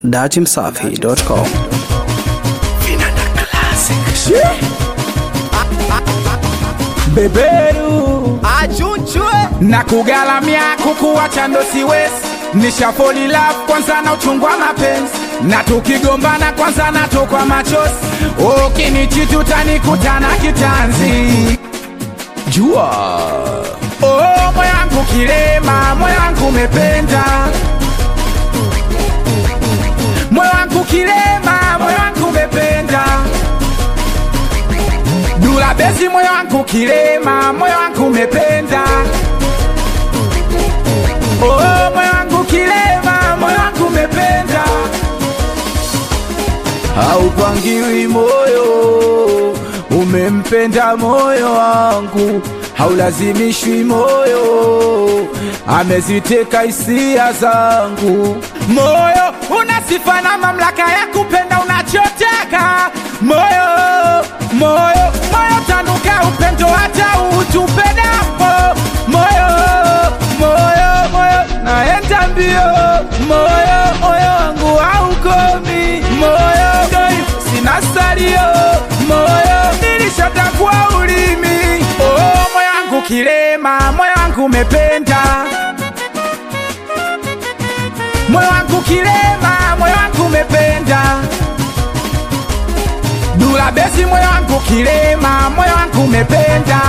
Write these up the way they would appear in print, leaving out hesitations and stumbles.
datimsafi.com. Vinanda Classic. Beberu Achunchwe na kugalamia kukuacha ndo siwezi. Nishafoli love kwanza na uchungu wa mapenzi, na tukigombana kwanza na tokwa machozi. Ukinichiti utanikutana kitanzi. Jua oh, moyo wangu kilema, moyo wangu umependa. Moyo wangu kilema, moyo wangu umependa. Dula bezi, moyo wangu kilema, moyo wangu umependa. Oh, moyo wangu kilema, moyo wangu umependa. Haupangiwi moyo, umempenda moyo wangu. Haulazimishwi moyo, ameziteka hisia zangu. Moyo una sifa na mamlaka ya kupenda unachotaka. Moyo, moyo, moyo tanuka upendo hata utupendapo. Moyo, moyo, moyo naenda mbio. Moyo, moyo wangu haukomi. Moyo, sina salio. Moyo nilishatakwa ulimi. Oh, moyo wangu kilema, moyo wangu umependa. Moyo wangu kilema, moyo wangu umependa. Dula besi, moyo wangu kilema, moyo wangu umependa.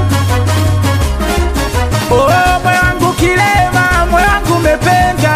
Oh, moyo wangu kilema, moyo wangu umependa.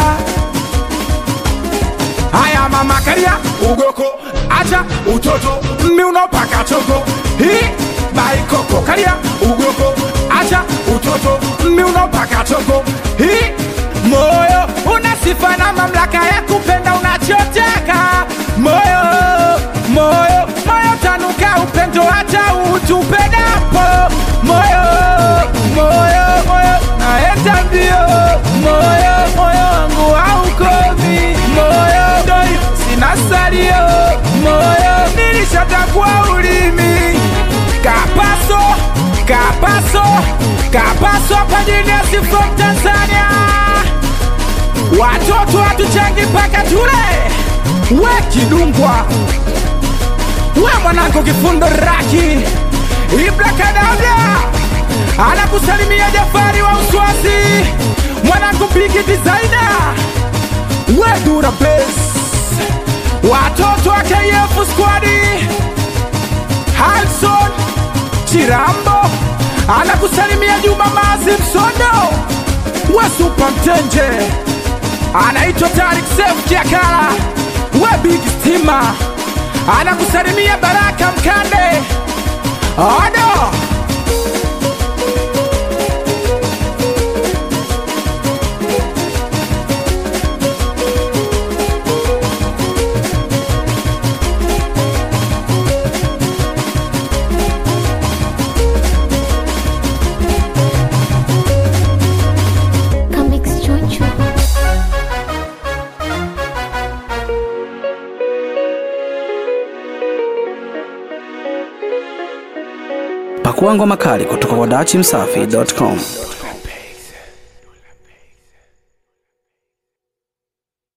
Haya mama kalia ugoko, acha utoto, miuno paka choko. Hii baikoko kalia ugoko, acha utoto, miuno paka choko. Hii moyo una sifa na mamlaka ya kupenda unachotaka. Moyo, moyo, moyo tanuka upendo hata utupendapo. Moyo, moyo, moyo naenda mbio. Moyo, moyo wangu haukomi. Moyo, sina salio. Moyo nilishatakwa ulimi. Kapaso, kapaso, kapaso hapa Genius from Tanzania. Watoto hatuchangi mpaka tule. We kidungwa, we mwanangu kifundo raki. Ibra Kadabra anakusalimia Jafari wa Uswazi. Mwanangu bigi designer, we Dura Blaze. Watoto wa KF Squadi, Halson Chirambo anakusalimia Juma Mazi Msondo. We Super Mtenje anaitwa Tarik Sef Kiakala. We Big Stima anakusalimia Baraka Mkande. Odo Pakua ngoma kali kutoka kwa datimsafi.com.